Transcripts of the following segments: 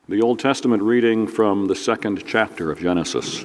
The Old Testament reading from the 2nd chapter of Genesis.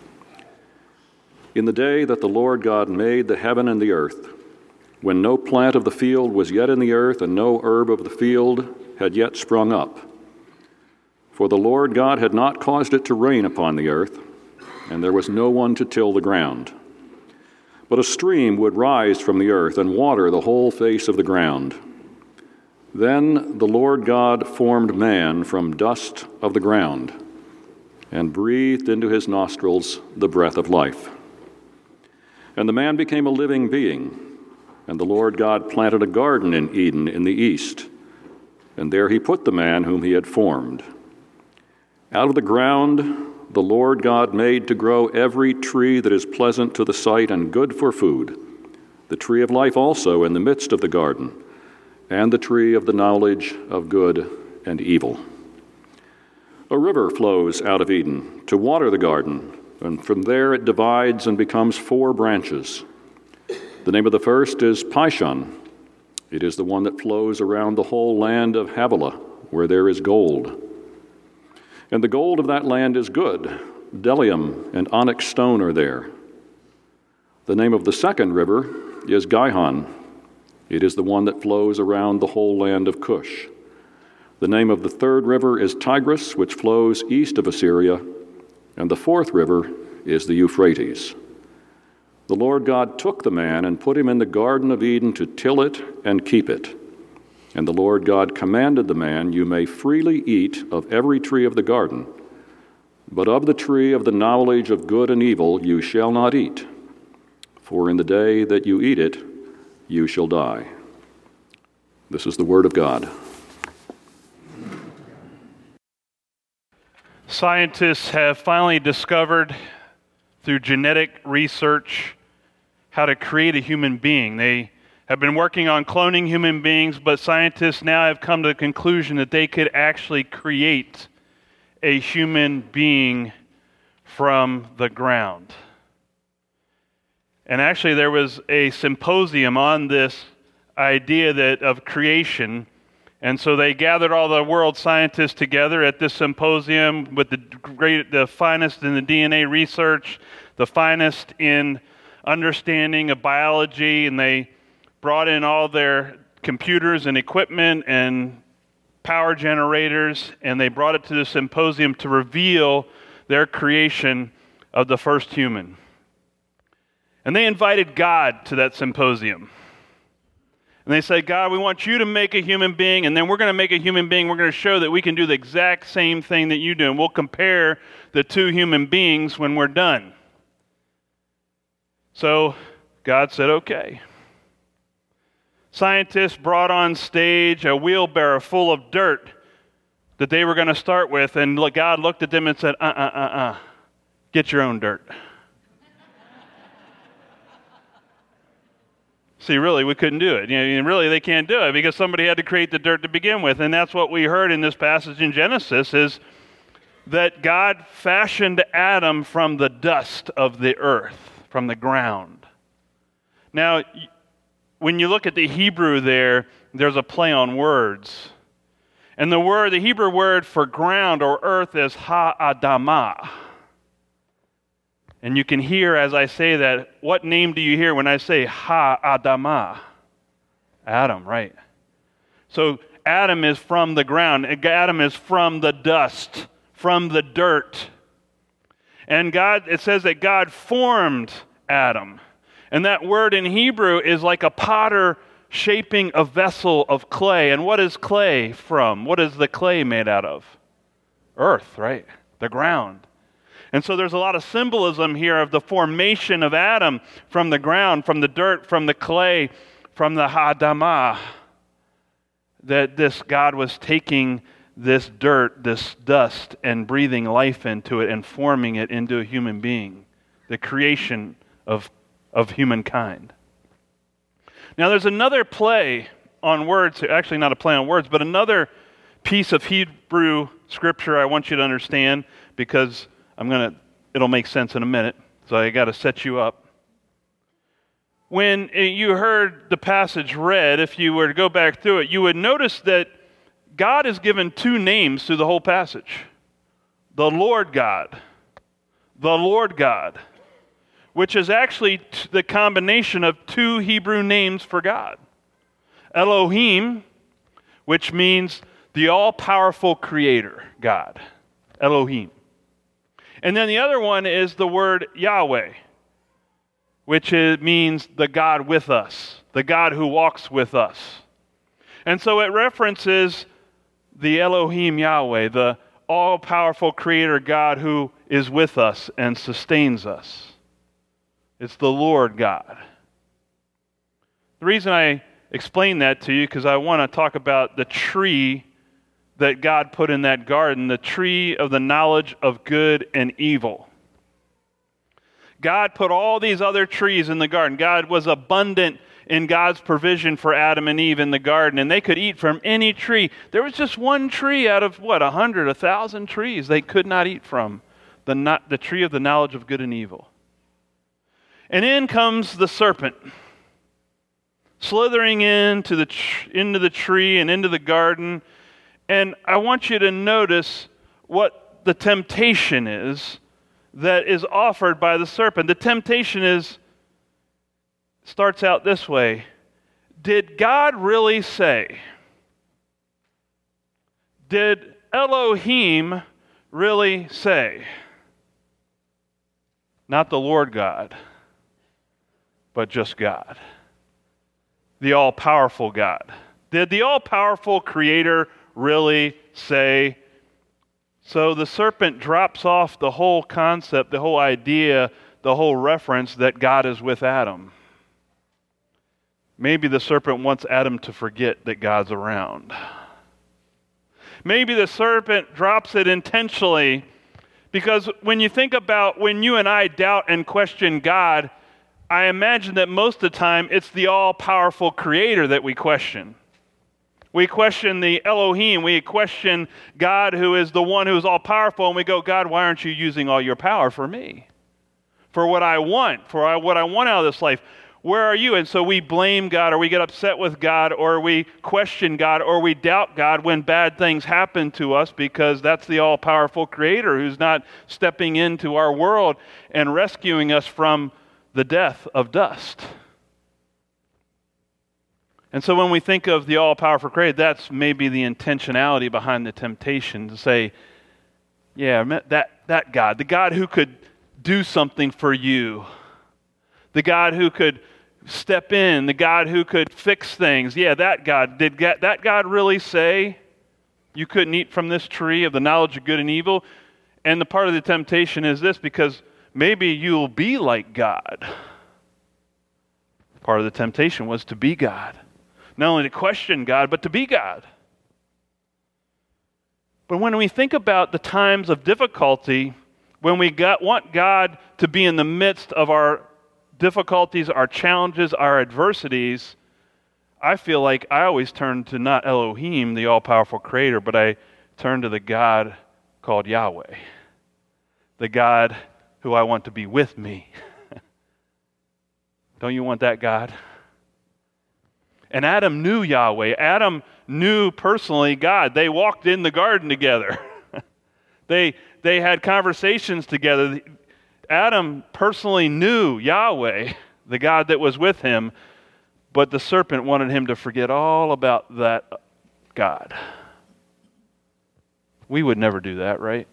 In the day that the Lord God made the heaven and the earth, when no plant of the field was yet in the earth, and no herb of the field had yet sprung up, for the Lord God had not caused it to rain upon the earth, and there was no one to till the ground. But a stream would rise from the earth and water the whole face of the ground. Then the Lord God formed man from dust of the ground, and breathed into his nostrils the breath of life. And the man became a living being, and the Lord God planted a garden in Eden in the east, and there he put the man whom he had formed. Out of the ground the Lord God made to grow every tree that is pleasant to the sight and good for food, the tree of life also in the midst of the garden, and the tree of the knowledge of good and evil. A river flows out of Eden to water the garden, and from there it divides and becomes 4 branches. The name of the first is Pishon. It is the one that flows around the whole land of Havilah, where there is gold. And the gold of that land is good. Bdellium and onyx stone are there. The name of the second river is Gihon. It is the one that flows around the whole land of Cush. The name of the third river is Tigris, which flows east of Assyria, and the fourth river is the Euphrates. The Lord God took the man and put him in the Garden of Eden to till it and keep it. And the Lord God commanded the man, "You may freely eat of every tree of the garden, but of the tree of the knowledge of good and evil you shall not eat, for in the day that you eat it, you shall die." This is the word of God. Scientists have finally discovered through genetic research how to create a human being. They have been working on cloning human beings, but scientists now have come to the conclusion that they could actually create a human being from the ground. And actually there was a symposium on this idea of creation, and so they gathered all the world scientists together at this symposium with the finest in the DNA research, the finest in understanding of biology, and they brought in all their computers and equipment and power generators, and they brought it to the symposium to reveal their creation of the first human. And they invited God to that symposium. And they said, "God, we want you to make a human being, and then we're going to make a human being. We're going to show that we can do the exact same thing that you do, and we'll compare the 2 human beings when we're done." So God said, okay. Scientists brought on stage a wheelbarrow full of dirt that they were going to start with, and God looked at them and said, get your own dirt. See, really, we couldn't do it. Really, they can't do it because somebody had to create the dirt to begin with. And that's what we heard in this passage in Genesis, is that God fashioned Adam from the dust of the earth, from the ground. Now, when you look at the Hebrew there's a play on words. And the Hebrew word for ground or earth is ha-adamah. And you can hear as I say that, what name do you hear when I say ha-adamah? Adam, right. So Adam is from the ground. Adam is from the dust, from the dirt. And it says that God formed Adam. And that word in Hebrew is like a potter shaping a vessel of clay. And what is clay from? What is the clay made out of? Earth, right? The ground. And so there's a lot of symbolism here of the formation of Adam from the ground, from the dirt, from the clay, from the ha-adamah. That this God was taking this dirt, this dust, and breathing life into it and forming it into a human being. The creation of humankind. Now there's another play on words, actually not a play on words, but another piece of Hebrew scripture I want you to understand, because it'll make sense in a minute, so I got to set you up. When you heard the passage read, if you were to go back through it, you would notice that God is given two names through the whole passage. The Lord God. The Lord God. Which is actually the combination of two Hebrew names for God. Elohim, which means the all-powerful creator, God. Elohim. And then the other one is the word Yahweh, which means the God with us, the God who walks with us. And so it references the Elohim Yahweh, the all-powerful creator God who is with us and sustains us. It's the Lord God. The reason I explain that to you because I want to talk about the tree that God put in that garden, the tree of the knowledge of good and evil. God put all these other trees in the garden. God was abundant in God's provision for Adam and Eve in the garden, and they could eat from any tree. There was just one tree out of, 100, 1,000 trees they could not eat from, the tree of the knowledge of good and evil. And in comes the serpent, slithering into the tree and into the garden. And I want you to notice what the temptation is that is offered by the serpent. The temptation starts out this way. Did God really say? Did Elohim really say? Not the Lord God, but just God. The all-powerful God. Did the all-powerful creator really say? So the serpent drops off the whole concept, the whole idea, the whole reference that God is with Adam. Maybe the serpent wants Adam to forget that God's around. Maybe the serpent drops it intentionally because when you think about when you and I doubt and question God, I imagine that most of the time it's the all-powerful creator that we question. We question the Elohim. We question God who is the one who is all-powerful, and we go, God, why aren't you using all your power for me? For what I want, for what I want out of this life. Where are you? And so we blame God, or we get upset with God, or we question God, or we doubt God when bad things happen to us because that's the all-powerful creator who's not stepping into our world and rescuing us from the death of dust. And so when we think of the all-powerful creator, that's maybe the intentionality behind the temptation to say, yeah, that God, the God who could do something for you, the God who could step in, the God who could fix things. Yeah, that God. Did that God really say you couldn't eat from this tree of the knowledge of good and evil? And the part of the temptation is this, because maybe you'll be like God. Part of the temptation was to be God. Not only to question God, but to be God. But when we think about the times of difficulty, when we want God to be in the midst of our difficulties, our challenges, our adversities, I feel like I always turn to not Elohim, the all-powerful creator, but I turn to the God called Yahweh. The God who I want to be with me. Don't you want that God? And Adam knew Yahweh. Adam knew personally God. They walked in the garden together. They had conversations together. Adam personally knew Yahweh, the God that was with him, but the serpent wanted him to forget all about that God. We would never do that, right?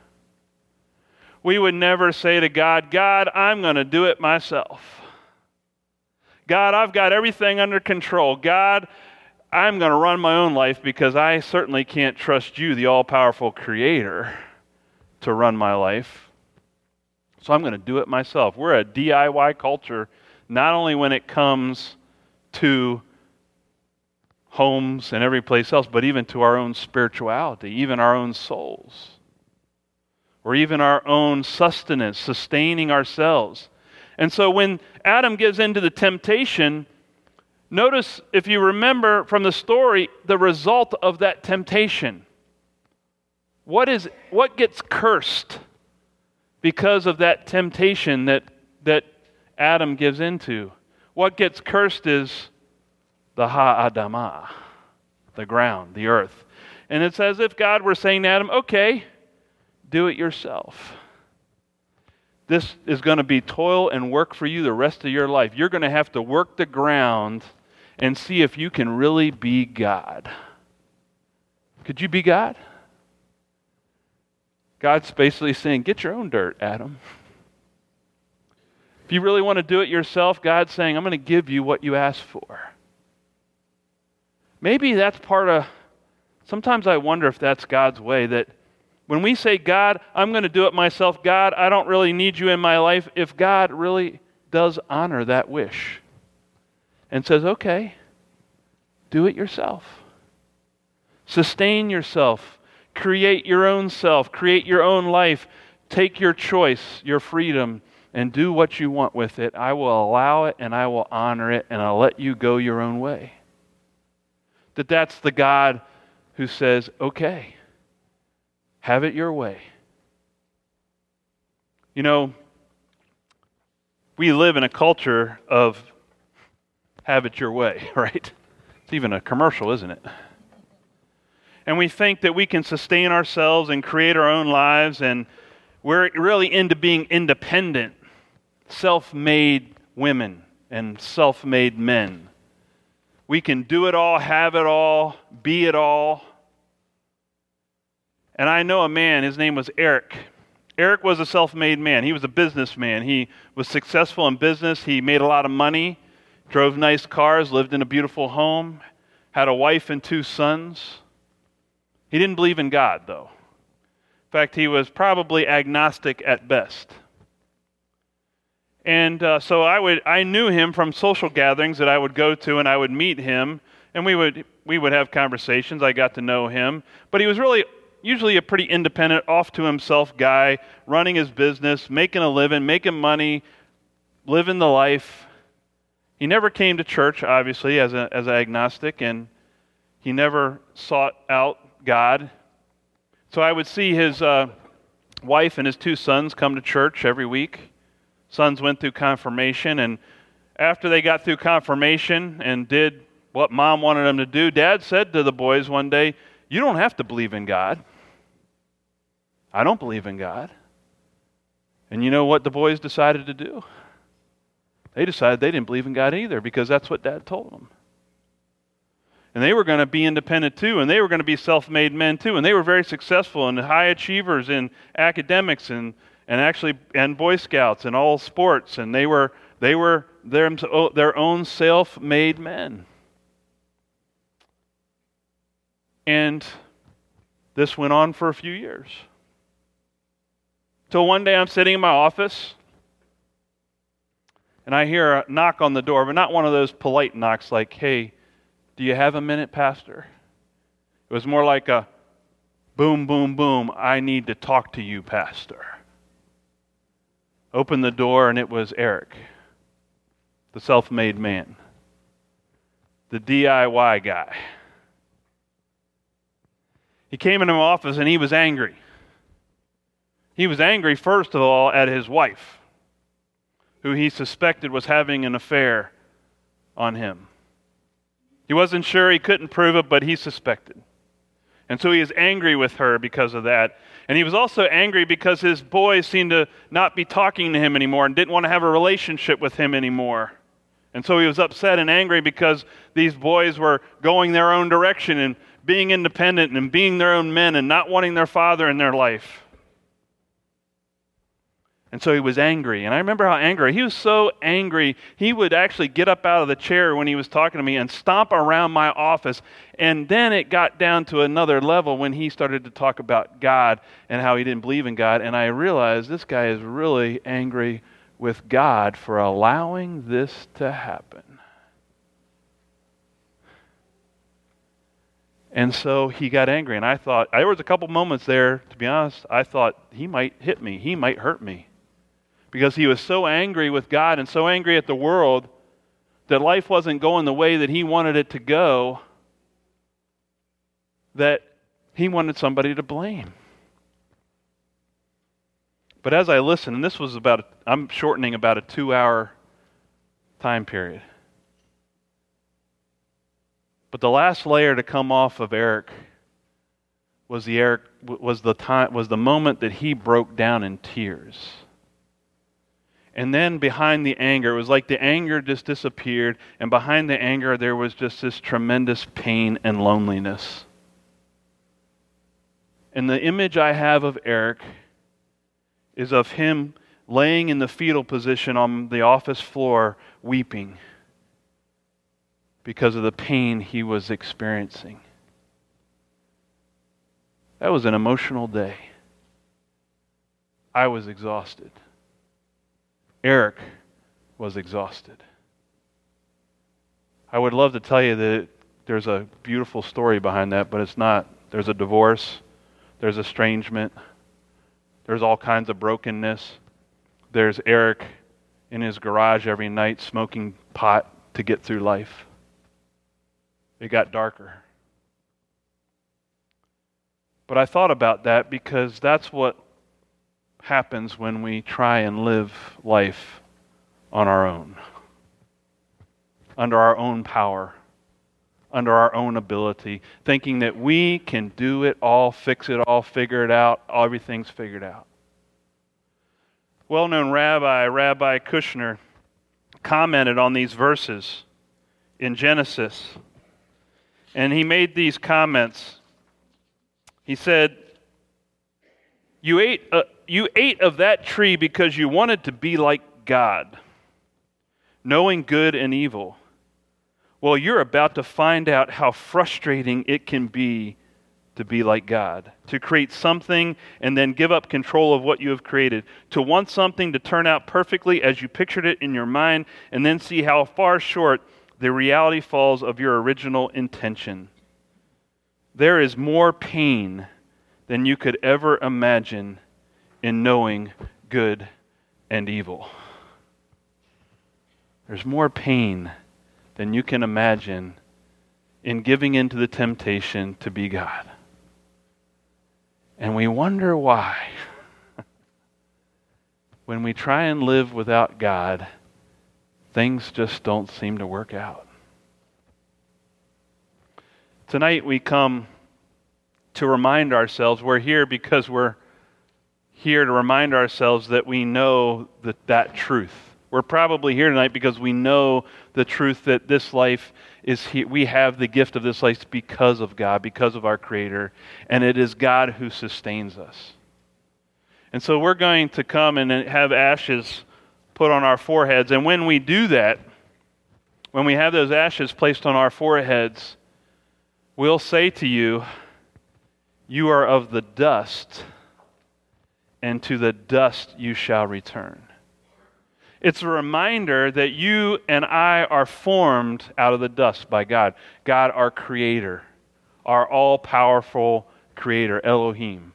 We would never say to God, God, I'm going to do it myself. God, I've got everything under control. God, I'm going to run my own life because I certainly can't trust you, the all-powerful creator, to run my life. So I'm going to do it myself. We're a DIY culture, not only when it comes to homes and every place else, but even to our own spirituality, even our own souls, or even our own sustenance, sustaining ourselves. And so when Adam gives into the temptation, notice, if you remember from the story, the result of that temptation. What gets cursed because of that temptation that Adam gives into? What gets cursed is the ha'adamah, the ground, the earth. And it's as if God were saying to Adam, okay, do it yourself. This is going to be toil and work for you the rest of your life. You're going to have to work the ground and see if you can really be God. Could you be God? God's basically saying, get your own dirt, Adam. If you really want to do it yourself, God's saying, I'm going to give you what you asked for. Maybe that's sometimes I wonder if that's God's way, that when we say, God, I'm going to do it myself, God, I don't really need you in my life, if God really does honor that wish and says, okay, do it yourself. Sustain yourself. Create your own self. Create your own life. Take your choice, your freedom, and do what you want with it. I will allow it and I will honor it and I'll let you go your own way. That's the God who says, okay, have it your way. You know, we live in a culture of have it your way, right? It's even a commercial, isn't it? And we think that we can sustain ourselves and create our own lives, and we're really into being independent, self-made women and self-made men. We can do it all, have it all, be it all. And I know a man, his name was Eric. Eric was a self-made man. He was a businessman. He was successful in business. He made a lot of money, drove nice cars, lived in a beautiful home, had a wife and 2 sons. He didn't believe in God, though. In fact, he was probably agnostic at best. And so I knew him from social gatherings that I would go to, and I would meet him, and we would have conversations. I got to know him. But he was really usually a pretty independent, off-to-himself guy, running his business, making a living, making money, living the life. He never came to church, obviously, as an agnostic, and he never sought out God. So I would see his wife and his 2 sons come to church every week. Sons went through confirmation, and after they got through confirmation and did what mom wanted them to do, Dad said to the boys one day, you don't have to believe in God. I don't believe in God. And you know what the boys decided to do? They decided they didn't believe in God either, because that's what Dad told them. And they were going to be independent too, and they were going to be self-made men too, and they were very successful and high achievers in academics and Boy Scouts and all sports, and they were their own self-made men. And this went on for a few years. Till one day I'm sitting in my office, and I hear a knock on the door, but not one of those polite knocks like, hey, do you have a minute, Pastor? It was more like a boom, boom, boom, I need to talk to you, Pastor. Opened the door, and it was Eric, the self-made man, the DIY guy. He came into my office, and he was angry. He was angry, first of all, at his wife, who he suspected was having an affair on him. He wasn't sure, he couldn't prove it, but he suspected. And so he is angry with her because of that. And he was also angry because his boys seemed to not be talking to him anymore and didn't want to have a relationship with him anymore. And so he was upset and angry because these boys were going their own direction and being independent and being their own men and not wanting their father in their life. And so he was angry. And I remember how angry. He was so angry, he would actually get up out of the chair when he was talking to me and stomp around my office. And then it got down to another level when he started to talk about God and how he didn't believe in God. And I realized this guy is really angry with God for allowing this to happen. And so he got angry. And I thought, there was a couple moments there, to be honest, I thought he might hit me. He might hurt me. Because he was so angry with God and so angry at the world that life wasn't going the way that he wanted it to go, that he wanted somebody to blame. But as I listened, and this was I'm shortening about a 2-hour time period. But the last layer to come off of Eric was the moment that he broke down in tears. And then behind the anger, it was like the anger just disappeared, and behind the anger there was just this tremendous pain and loneliness. And the image I have of Eric is of him laying in the fetal position on the office floor, weeping because of the pain he was experiencing. That was an emotional day. I was exhausted. Eric was exhausted. I would love to tell you that there's a beautiful story behind that, but it's not. There's a divorce. There's estrangement. There's all kinds of brokenness. There's Eric in his garage every night smoking pot to get through life. It got darker. But I thought about that because that's what happens when we try and live life on our own, under our own power, under our own ability, thinking that we can do it all, fix it all, figure it out, everything's figured out. Well-known Rabbi Kushner, commented on these verses in Genesis, and he made these comments. He said, You ate of that tree because you wanted to be like God, knowing good and evil. Well, you're about to find out how frustrating it can be to be like God, to create something and then give up control of what you have created, to want something to turn out perfectly as you pictured it in your mind, and then see how far short the reality falls of your original intention. There is more pain than you could ever imagine in knowing good and evil. There's more pain than you can imagine in giving in to the temptation to be God. And we wonder why. When we try and live without God, things just don't seem to work out. Tonight we come to remind ourselves, we're here because we're here to remind ourselves that we know that truth. We're probably here tonight because we know the truth that this life is here. We have the gift of this life because of God, because of our Creator, and it is God who sustains us. And so we're going to come and have ashes put on our foreheads, and when we do that, when we have those ashes placed on our foreheads, we'll say to you, you are of the dust, and to the dust you shall return. It's a reminder that you and I are formed out of the dust by God. God, our Creator, our all-powerful Creator, Elohim.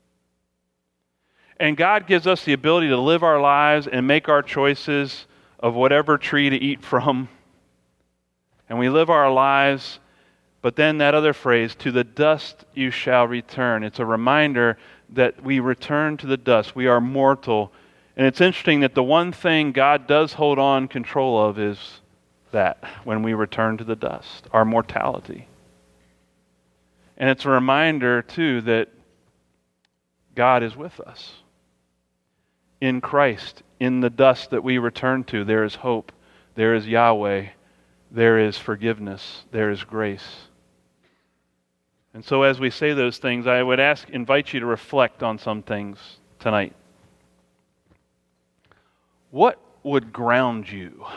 And God gives us the ability to live our lives and make our choices of whatever tree to eat from. And we live our lives, but then that other phrase, to the dust you shall return. It's a reminder that we return to the dust. We are mortal. And it's interesting that the one thing God does hold on control of is that, when we return to the dust, our mortality. And it's a reminder, too, that God is with us. In Christ, in the dust that we return to, there is hope, there is Yahweh, there is forgiveness, there is grace. And so as we say those things, I would invite you to reflect on some things tonight. What would ground you?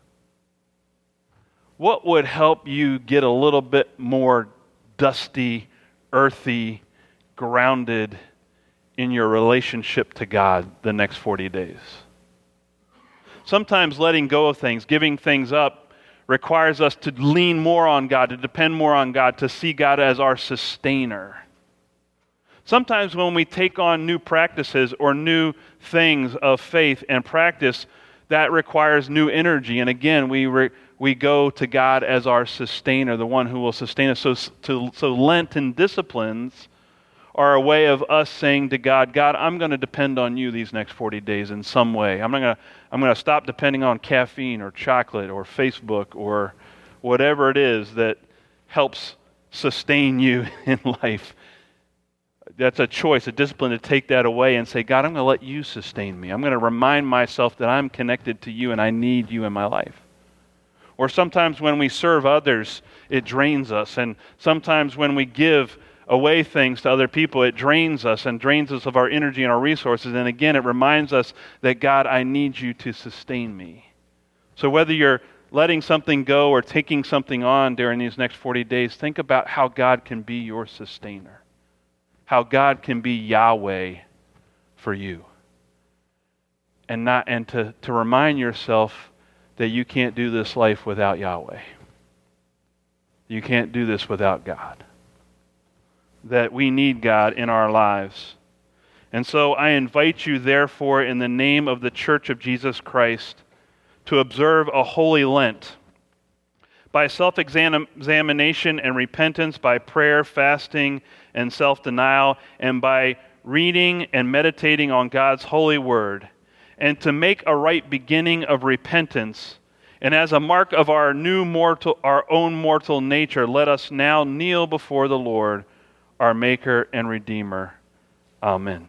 What would help you get a little bit more dusty, earthy, grounded in your relationship to God the next 40 days? Sometimes letting go of things, giving things up, requires us to lean more on God, to depend more on God, to see God as our sustainer. Sometimes when we take on new practices or new things of faith and practice, that requires new energy. And again, we go to God as our sustainer, the one who will sustain us. So Lenten disciplines are a way of us saying to God, God, I'm going to depend on you these next 40 days in some way. I'm going to stop depending on caffeine or chocolate or Facebook or whatever it is that helps sustain you in life. That's a choice, a discipline to take that away and say, God, I'm going to let you sustain me. I'm going to remind myself that I'm connected to you and I need you in my life. Or sometimes when we serve others, it drains us. And sometimes when we give away things to other people, it drains us and drains us of our energy and our resources. And again, it reminds us that, God, I need you to sustain me. So whether you're letting something go or taking something on during these next 40 days, think about how God can be your sustainer. How God can be Yahweh for you. And to remind yourself that you can't do this life without Yahweh. You can't do this without God. That we need God in our lives. And so I invite you, therefore, in the name of the Church of Jesus Christ, to observe a holy Lent. By self-examination and repentance, by prayer, fasting, and self-denial, and by reading and meditating on God's holy word, and to make a right beginning of repentance. And as a mark of our own mortal nature, let us now kneel before the Lord, our Maker and Redeemer. Amen.